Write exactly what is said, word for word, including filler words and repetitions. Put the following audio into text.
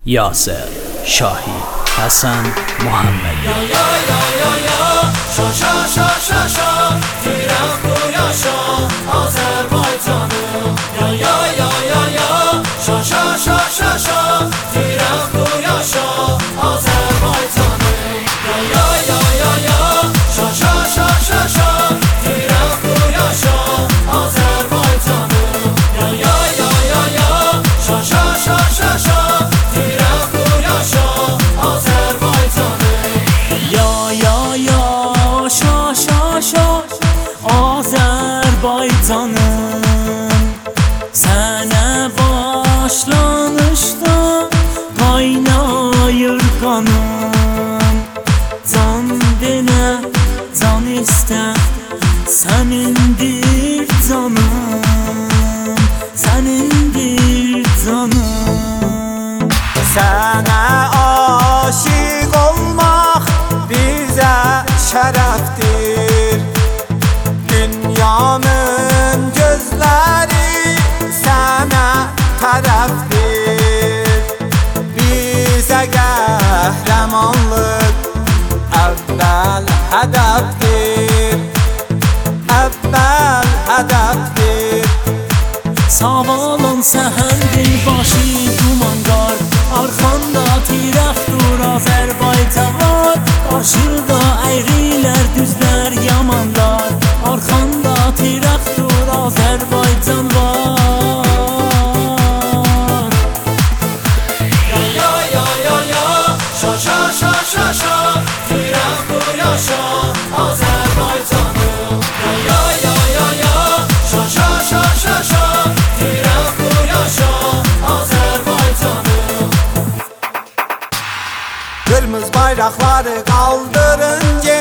Yasir Şahid Hasan Muhammed. Ya ya ya ya ya şa şa şa şa şa Tiraktu yaşa Azerbaycanım. Ya ya ya ya ya şa şa şa şa şa Tiraktu yaşa Azerbaycanım. Ya ya ya ya ya şa şa şa şa şa Tiraktu yaşa Azerbaycanım. Ya ya ya ya ya şa şa şa şa şa Tiraktu yaşa Azerbaycanım. Ya ya ya şa şa şa Azerbaycanım. Sənə başlanışda qaynayır qanım. Can denə, can istə, sənindir canım, sənindir canım. Sənə aşiq olmaq bizə şərəfdir. Dünyanın gözləri sənə tərəfdir. Bizə qəhrəmanlıq əvvəl hədəfdir, əvvəl hədəfdir. Savalın səhəndir başı dumanlar, arxanda Tiraktur Azərbaycan var. Qarşıda əyrilər, düzlər, yamanlar, arxanda Tiraktur Azərbaycan var. Ya ya ya ya ya şa şa şa şa şa Tiraktu yaşa Azerbaycanım. Ya ya ya ya ya şa şa şa şa şa Tiraktu yaşa Azerbaycanım. Qırmızı bayraqları qaldırın